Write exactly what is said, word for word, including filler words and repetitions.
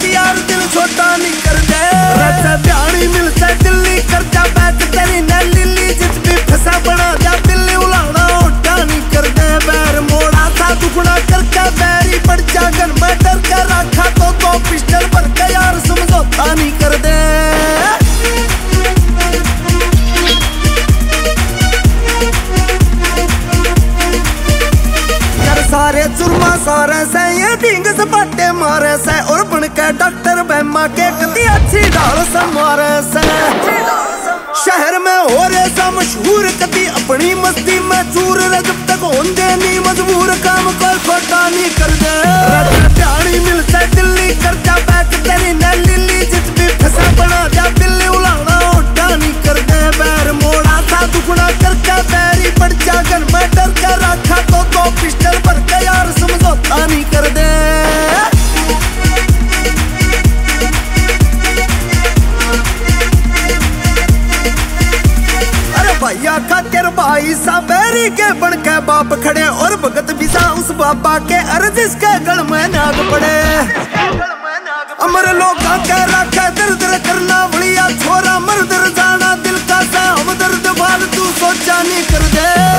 यार दिल छोटा नहीं कर दे। रचा ब्याणी मिलता दिल्ली कर्जा बैठ तेरी नैली जित भी फंसा बना जा बिल्ली उलाना ओटा नहीं कर दे। बैर मोड़ा था दुगुना करके बैरी पड़ जा गन में डर के रखा तो दो पिस्टल भर के यार समझौता नहीं कर दे। सारे जुर्मा सारे से ये ढींग सपाटे मारे से और बन के डॉक्टर बैमा के कती अच्छी ढाल से मारे से। शहर में हो रे सा मशहूर कती अपनी मस्ती में चूर रे जब तक होंदे नहीं मजबूर काम कोई खोटा नहीं कर दे। प्यारी मिलता दिल्ली कर्जा बैठ तेरी नैली जित भी फंसा बना जा बिल्ली उलाना ओटा नहीं कर दे। बैर मोड़ा था दुगुना करके बैरी पड़ जा गन में डर के रखा तो दो पिस्टल भर के यार समझौता नहीं कर दे। भैया खातिर भाई सा बैरी के बन के बाप खड़े और भगत भी सा उस बाबा के अर्ज इसके गल में नाग पड़े। अमर लोग के रखे दर दर करना बढ़िया छोरा मर दर जाना दिल का सा हम दर्द फालतू सोचा नहीं कर दे।